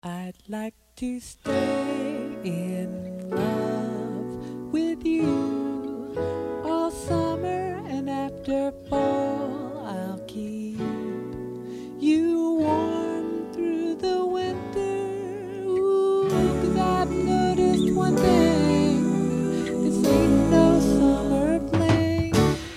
I'd like to stay in love with you all summer, and after fall I'll keep you warm through the winter. Ooh, 'cause I've noticed one thing, this ain't no summer fling.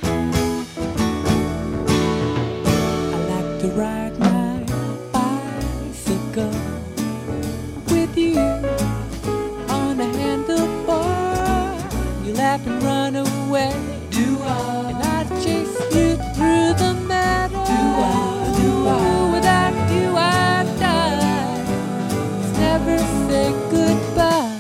I like to ride my bicycle with you on a handlebar. You laugh and run away, and I chase you through the meadow. Without you I die. Let's never say goodbye.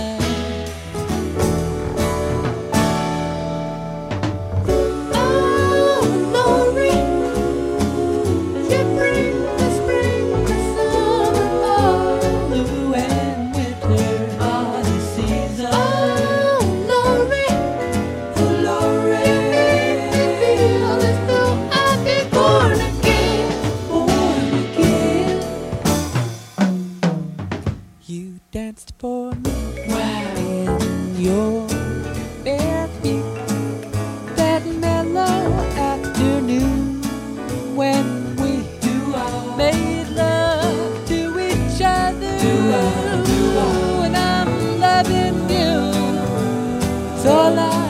Oh, Lori, you bring the spring, the summer, fall, blue and winter are the seasons. Oh, Lori, you make me feel as though I've been born again. You danced for me in your bare feet that mellow afternoon when we made love to each other. And I'm loving you. It's all I